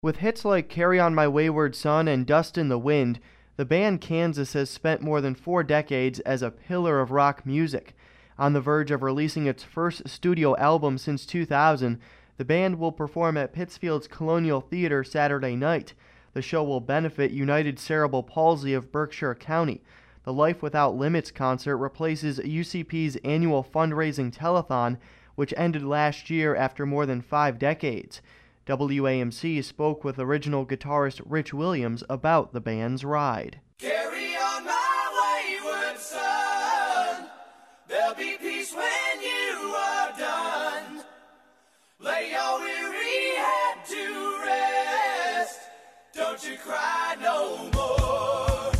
With hits like Carry On My Wayward Son and Dust in the Wind, the band Kansas has spent more than 4 decades as a pillar of rock music. On the verge of releasing its first studio album since 2000, the band will perform at Pittsfield's Colonial Theater Saturday night. The show will benefit United Cerebral Palsy of Berkshire County. The Life Without Limits concert replaces UCP's annual fundraising telethon, which ended last year after more than 5 decades. WAMC spoke with original guitarist Rich Williams about the band's ride. Carry on my wayward son, there'll be peace when you are done. Lay your weary head to rest, don't you cry no more.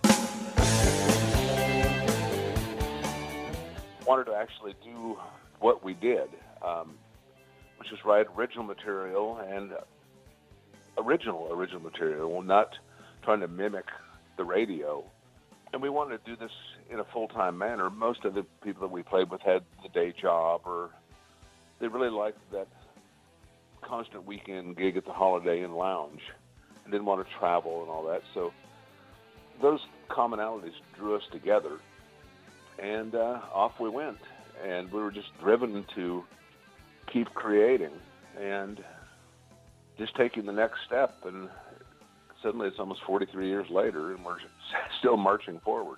Wanted to actually do what we did, which is write original material and original material, not trying to mimic the radio. And we wanted to do this in a full-time manner. Most of the people that we played with had the day job, or they really liked that constant weekend gig at the Holiday Inn Lounge and didn't want to travel and all that. So those commonalities drew us together, and off we went. And we were just driven to keep creating and just taking the next step. And suddenly it's almost 43 years later, and we're still marching forward.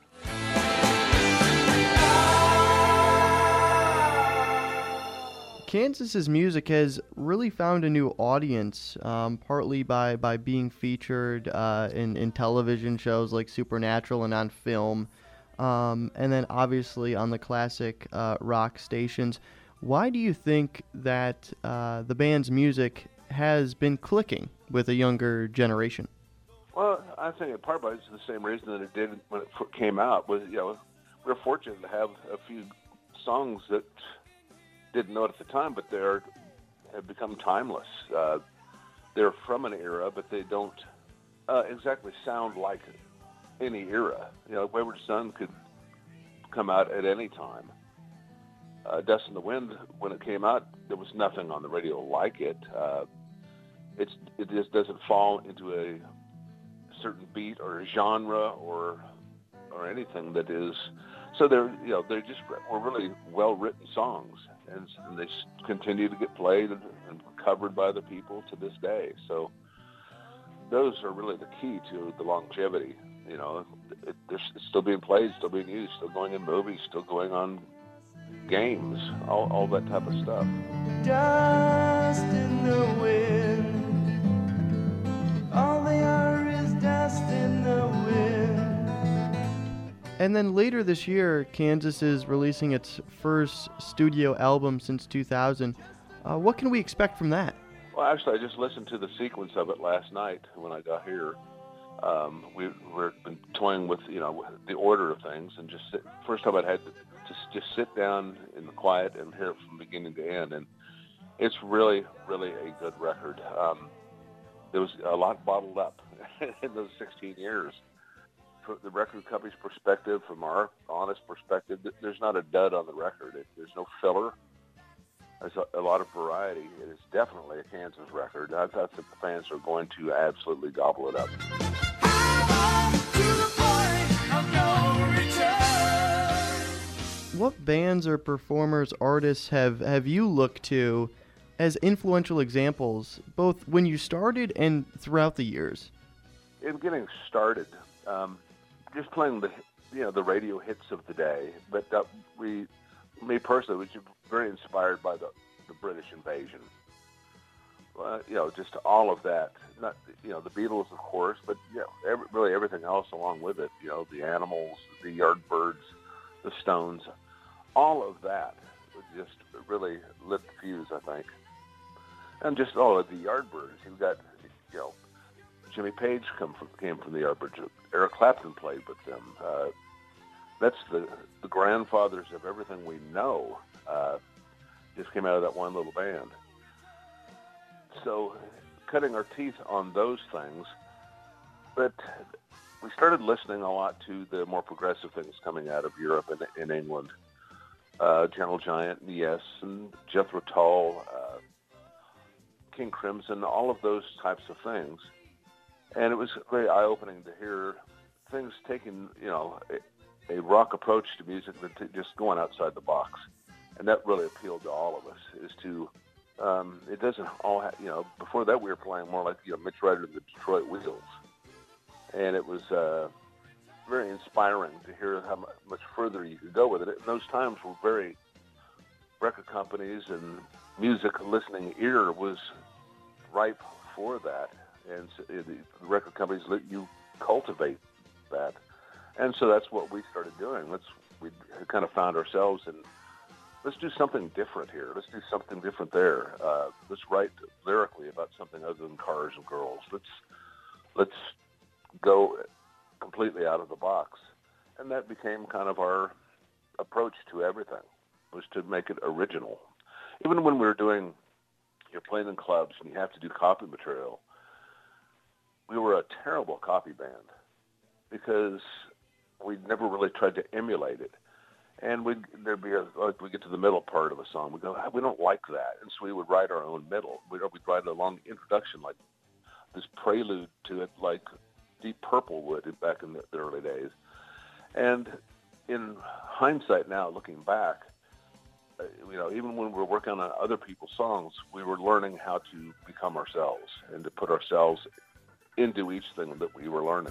Kansas's music has really found a new audience, partly by being featured in television shows like Supernatural and on film, and then obviously on the classic rock stations. Why do you think that the band's music has been clicking with a younger generation? Well, I think in part by it's the same reason that it did when it came out. Was, we're fortunate to have a few songs that didn't know it at the time, but have become timeless. They're from an era, but they don't exactly sound like any era. Wayward Son could come out at any time. Dust in the Wind, when it came out, there was nothing on the radio like it. It just doesn't fall into a certain beat or a genre or anything that is. So they're were really well written songs, and they continue to get played and covered by the people to this day. So those are really the key to the longevity. They're still being played, still being used, still going in movies, still going on games, all that type of stuff. Dust in the wind, all they are is dust in the wind. And then later this year, Kansas is releasing its first studio album since 2000. What can we expect from that? Well, actually, I just listened to the sequence of it last night when I got here. We've been toying with, the order of things, and first time I'd had to just sit down in the quiet and hear it from beginning to end, and it's really, really a good record. There was a lot bottled up in those 16 years. From the record company's perspective, from our honest perspective, there's not a dud on the record. There's no filler. There's a lot of variety. It is definitely a Kansas record. I thought that the fans are going to absolutely gobble it up. What bands or performers, artists have you looked to as influential examples, both when you started and throughout the years? In getting started, just playing the radio hits of the day, but me personally, was very inspired by the British invasion. Just all of that. Not the Beatles, of course, but really everything else along with it. The Animals, the Yardbirds, the Stones, all of that just really lit the fuse, I think. And just all of the Yardbirds. You've got Jimmy Page came from the Yardbirds. Eric Clapton played with them. That's the grandfathers of everything we know. Just came out of that one little band. So cutting our teeth on those things, but we started listening a lot to the more progressive things coming out of Europe and in England. Gentle Giant, yes, and Jethro Tull, King Crimson, all of those types of things. And it was very eye-opening to hear things taking, a rock approach to music, but just going outside the box. And that really appealed to all of us, is to, it doesn't all have, before that we were playing more like, Mitch Ryder and the Detroit Wheels. And it was very inspiring to hear how much further you could go with it. And those times were very, record companies and music listening ear was ripe for that. And so the record companies let you cultivate that. And so that's what we started doing. We kind of found ourselves in, let's do something different here. Let's do something different there. Let's write lyrically about something other than cars and girls. Let's go completely out of the box. And that became kind of our approach to everything, was to make it original. Even when we were doing, you're playing in clubs and you have to do copy material, we were a terrible copy band because we never really tried to emulate it. And there'd be we get to the middle part of a song, we go, we don't like that. And so we would write our own middle. We'd write a long introduction, like this prelude to it, like Deep Purple would back in the early days. And in hindsight now, looking back, even when we were working on other people's songs, we were learning how to become ourselves and to put ourselves into each thing that we were learning.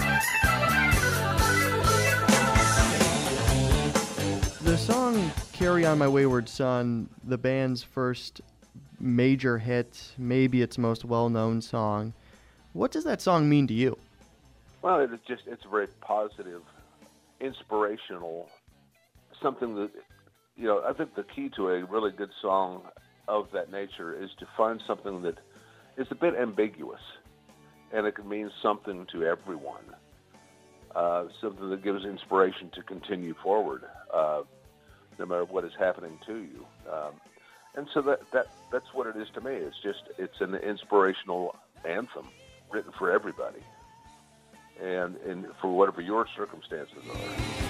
The song Carry On My Wayward Son, the band's first major hit, maybe its most well-known song. What does that song mean to you? Well, it's a very positive, inspirational, something that, I think the key to a really good song of that nature is to find something that is a bit ambiguous, and it can mean something to everyone, something that gives inspiration to continue forward, no matter what is happening to you. And so that's what it is to me. It's an inspirational anthem written for everybody, and for whatever your circumstances are.